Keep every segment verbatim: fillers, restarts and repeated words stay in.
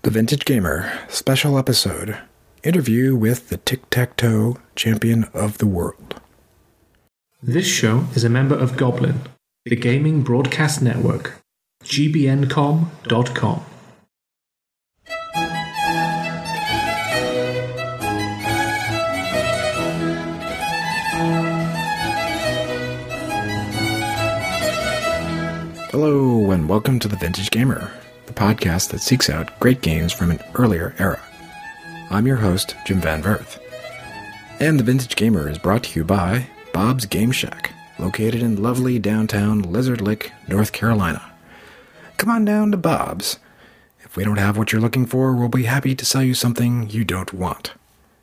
The Vintage Gamer, special episode, interview with the tic-tac-toe champion of the world. This show is a member of Goblin, the gaming broadcast network, G B N com dot com. Hello, and welcome to The Vintage Gamer, the podcast that seeks out great games from an earlier era. I'm your host, Jim Van Verth. And The Vintage Gamer is brought to you by Bob's Game Shack, located in lovely downtown Lizard Lick, North Carolina. Come on down to Bob's. If we don't have what you're looking for, we'll be happy to sell you something you don't want.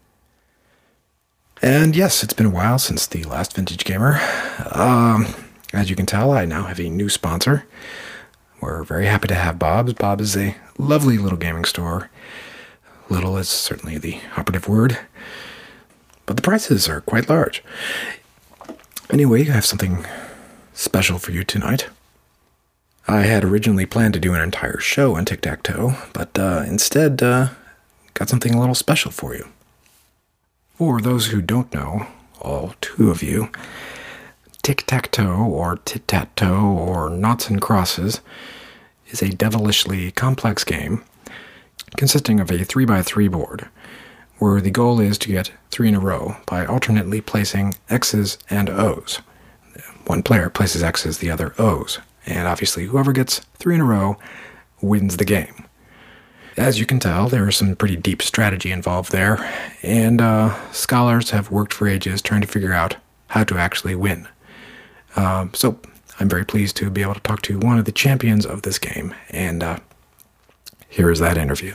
And yes, it's been a while since the last Vintage Gamer. Um... As you can tell, I now have a new sponsor. We're very happy to have Bob's. Bob is a lovely little gaming store. Little is certainly the operative word, but the prices are quite large. Anyway, I have something special for you tonight. I had originally planned to do an entire show on tic-tac-toe, but uh, instead uh, got something a little special for you. For those who don't know, all two of you, tic-tac-toe, or tit-tat-toe, or noughts and crosses, is a devilishly complex game consisting of a three by three board, where the goal is to get three in a row by alternately placing X's and O's. One player places X's, the other O's, and obviously whoever gets three in a row wins the game. As you can tell, there is some pretty deep strategy involved there, and uh, scholars have worked for ages trying to figure out how to actually win. Um, so, I'm very pleased to be able to talk to one of the champions of this game, and uh, here is that interview.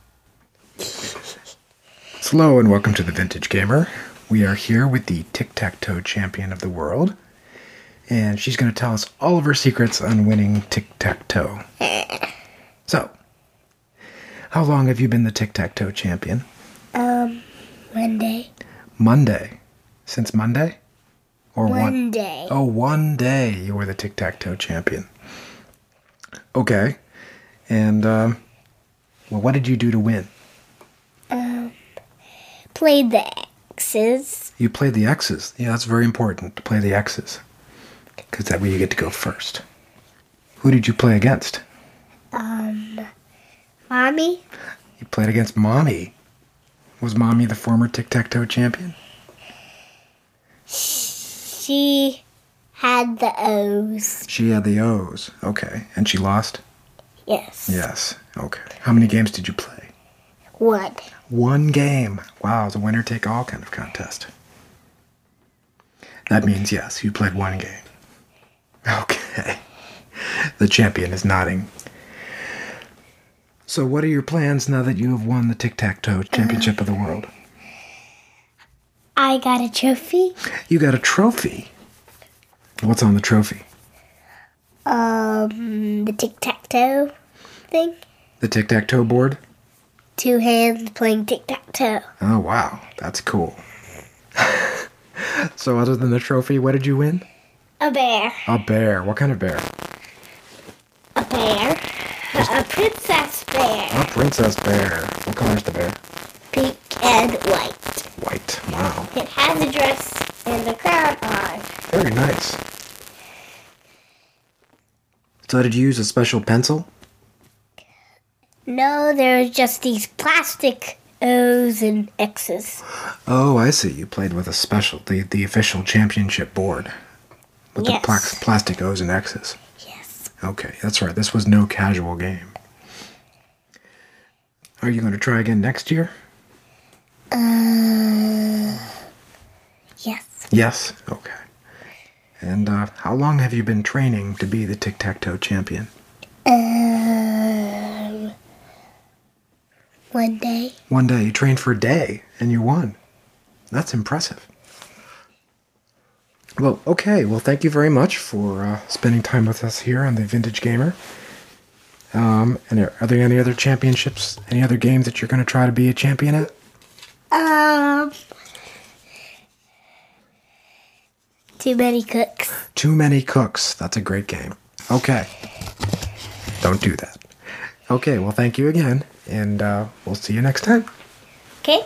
Hello, and welcome to the Vintage Gamer. We are here with the tic-tac-toe champion of the world, and she's going to tell us all of her secrets on winning tic-tac-toe. So, how long have you been the tic-tac-toe champion? Um, Monday. Monday? Since Monday? Or one, one day. Oh, one day you were the tic-tac-toe champion. Okay. And, um, well, what did you do to win? Um, played the X's. You played the X's. Yeah, that's very important, to play the X's. Because that way you get to go first. Who did you play against? Um, Mommy. You played against Mommy. Was Mommy the former tic-tac-toe champion? She had the O's. She had the O's. Okay. And she lost? Yes. Yes. Okay. How many games did you play? One. One game. Wow, it's a winner-take-all kind of contest. That means, yes, you played one game. Okay. The champion is nodding. So what are your plans now that you have won the tic-tac-toe championship uh, of the world? I got a trophy. You got a trophy? What's on the trophy? Um, the tic-tac-toe thing. The tic-tac-toe board? Two hands playing tic-tac-toe. Oh, wow. That's cool. So other than the trophy, what did you win? A bear. A bear. What kind of bear? A bear. A princess bear. A princess bear. What color is the bear? Pink and white. White. Wow. It has a dress and a crown on. Very nice. So did you use a special pencil? No, there's just these plastic O's and X's. Oh, I see. You played with a special, the, the official championship board. With Yes. the pla- plastic O's and X's. Yes. Okay, that's right. This was no casual game. Are you going to try again next year? Uh, yes. Yes? Okay. And uh, how long have you been training to be the tic-tac-toe champion? Um, one day. One day. You trained for a day, and you won. That's impressive. Well, okay. Well, thank you very much for uh, spending time with us here on the Vintage Gamer. Um, and are there any other championships, any other games that you're going to try to be a champion at? Um, Too Many Cooks. Too Many Cooks. That's a great game. Okay. Don't do that. Okay, well, thank you again, and uh, we'll see you next time. Okay.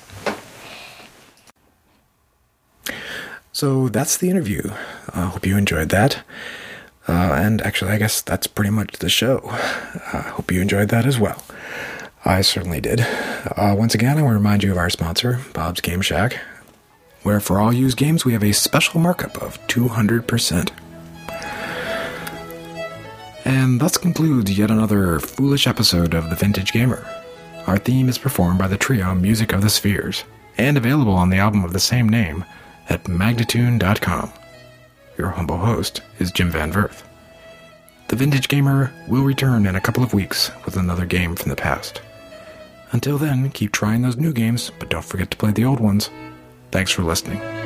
So that's the interview. I uh, hope you enjoyed that. Uh, and actually, I guess that's pretty much the show. I uh, hope you enjoyed that as well. I certainly did. Uh, once again, I want to remind you of our sponsor, Bob's Game Shack, where for all used games, we have a special markup of two hundred percent. And thus concludes yet another foolish episode of The Vintage Gamer. Our theme is performed by the trio Music of the Spheres, and available on the album of the same name at magnatune dot com. Your humble host is Jim Van Verth. The Vintage Gamer will return in a couple of weeks with another game from the past. Until then, keep trying those new games, but don't forget to play the old ones. Thanks for listening.